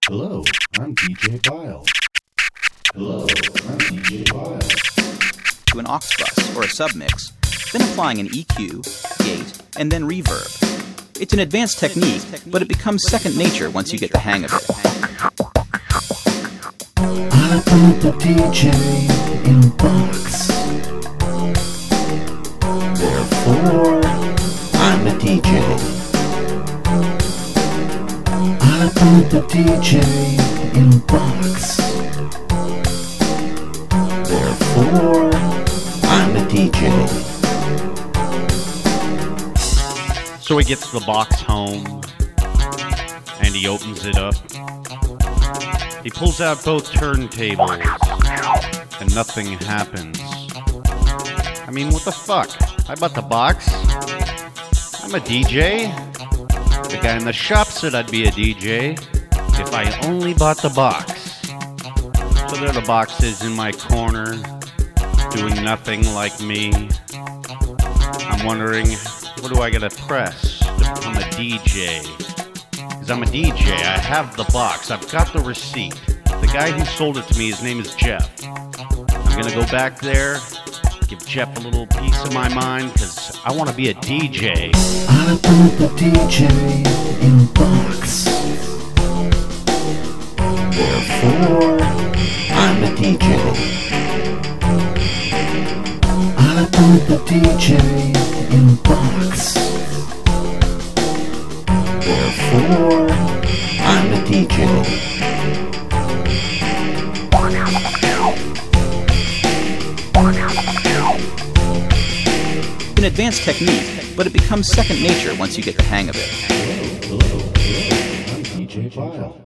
Hello, I'm DJ Bile. Hello, I'm DJ Bile. To an aux bus or a submix, then applying an EQ, gate, and then reverb. It's an advanced technique, but it becomes second nature once you get the hang of it. I put the DJ in a box. Therefore, I'm a DJ. I put the DJ in a box. Therefore, I'm a DJ. So he gets the box home, and he opens it up. He pulls out both turntables, and nothing happens. I mean, what the fuck? I bought the box. I'm a DJ. The guy in the shop said I'd be a DJ if I only bought the box. So there the box is in my corner, doing nothing like me. I'm wondering, what do I gotta press to become a DJ? Because I'm a DJ, I have the box, I've got the receipt. The guy who sold it to me, his name is Jeff. I'm gonna go back there, give Jeff a little piece of my mind, because I want to be a DJ. I put the DJ in a box. Therefore, I'm a DJ. I put the DJ in a box. Therefore, I'm a DJ. An advanced technique, but it becomes second nature once you get the hang of it. Hello, I'm DJ Bile.